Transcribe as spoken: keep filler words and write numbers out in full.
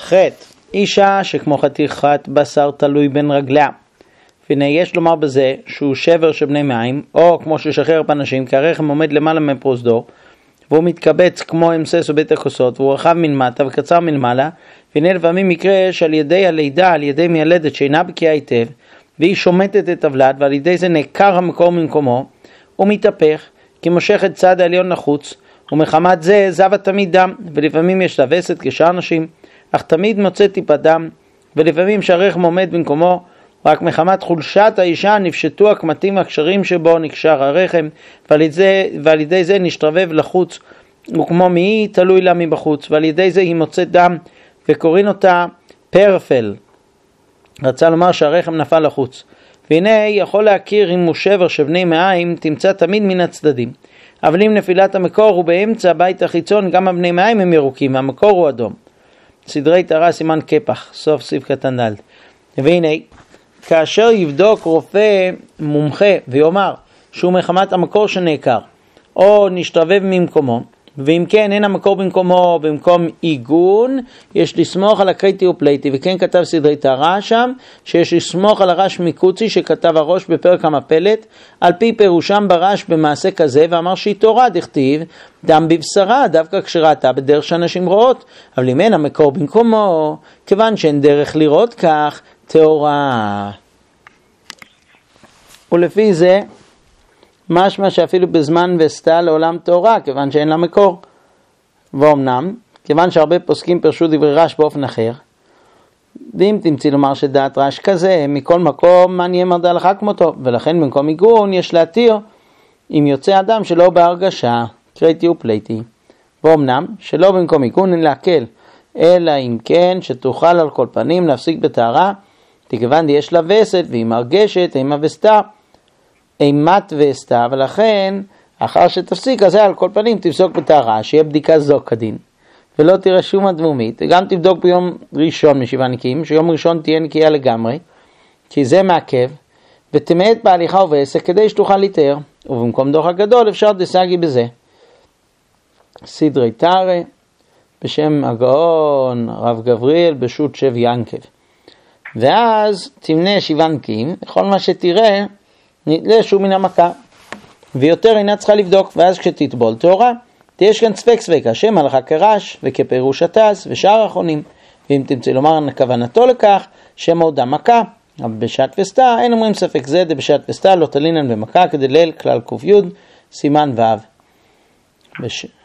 חטא, אישה שכמו חתיכת בשר תלוי בין רגליה. והנה יש לומר בזה שהוא שבר של בני מים, או כמו ששחרר פנשים, כי הרחם עומד למעלה מפרוזדור, והוא מתקבץ כמו אמסס או בית הכוסות, והוא רחב מלמטה וקצר מלמעלה. והנה לפעמים מקרה שעל ידי הלידה, על ידי מיילדת שאינה בקיאה היטב, והיא שומטת את הוולד, ועל ידי זה נעקר המקור ממקומו, הוא מתהפך, כי מושך את צד העליון לחוץ, ומחמת זה זבה תמיד דם, ולפעמים יש לה וסת כשאר נשים, אך תמיד מוצא טיפה דם, ולפעמים שהרחם עומד במקומו, רק מחמת חולשת האישה נפשטו הקמטים הקשרים שבו נקשר הרחם, ועל ידי, ועל ידי זה נשתרבב לחוץ, וכמו מי תלוי לה מבחוץ, ועל ידי זה היא מוצאת דם, וקוראים אותה פרפל. רצה לומר שהרחם נפל לחוץ. והנה יכול להכיר אם הוא שבר שבני מים, תמצא תמיד מן הצדדים. אבל אם נפילת המקור הוא באמצע הבית החיצון, גם הבני מים הם ירוקים, והמקור הוא אדום. סדרי טהרה סימן קפח, סוף סעיף קטן ד'. והנה, כאשר יבדוק רופא מומחה ויאמר שהוא מחמת המקור שנעקר, או נשתרבב ממקומו, ואם כן אין המקור במקומו במקום עיגון, יש לסמוך על הקריטי ופלייטי. וכן כתב סדרי טהרה שם, שיש לסמוך על הרש מקוצי שכתב הראש בפרק המפלת, על פי פירושם ברש במעשה כזה, ואמר שהיא תורה דכתיב דם בבשרה, דווקא כשראתה בדרך שאנשים רואות. אבל אם אין המקור במקומו, כיוון שאין דרך לראות כך, תורה. ולפי זה משמע שאפילו בזמן וסתה לעולם תורה, כיוון שאין לה מקור. ואומנם, כיוון שהרבה פוסקים פרשו דברי רש באופן אחר, ואם תמציא לומר שדעת רש כזה, מכל מקום מה נהיה מרדה לך כמותו, ולכן במקום עיגון יש להתיר אם יוצא אדם שלא בהרגשה, קריטי ופלייטי. ואומנם, שלא במקום עיגון אין להקל, אלא אם כן שתוכל על כל פנים להפסיק בטהרה, תכיוון יש לה וסת והיא מרגשת, אימה וסתה, אימת וסתה, ולכן אחר שתפסיק, אז על כל פנים תפסוק בטהרה, שיהיה בדיקה זו כדין, ולא תראה שום הדמומית, וגם תבדוק ביום ראשון משבעה נקיים, שיום ראשון תהיה נקייה לגמרי, כי זה מעכב, ותמעט בהליכה ובעסק כדי שתוכל להתאר, ובמקום דוח הגדול אפשר דסגי בזה. סדרי טהרה, בשם הגאון רב גבריאל בשו"ת שב ינקב. ואז תמנה שבעה נקיים, כל מה שתראה נתלה שהוא מן המכה, ויותר אינה צריכה לבדוק. ואז כשתטבול תורה, תהיה כאן ספק ספק, השם הלכה כרש וכפירוש התז ושאר האחרונים. ואם תמצא לומר כוונתו לכך, שם עוד המכה, אבל בשעת וסתה אין אומרים ספק זה, דה בשעת וסתה לא תלינן במכה, כדי ליל כלל קוף יוד סימן ו'. בש...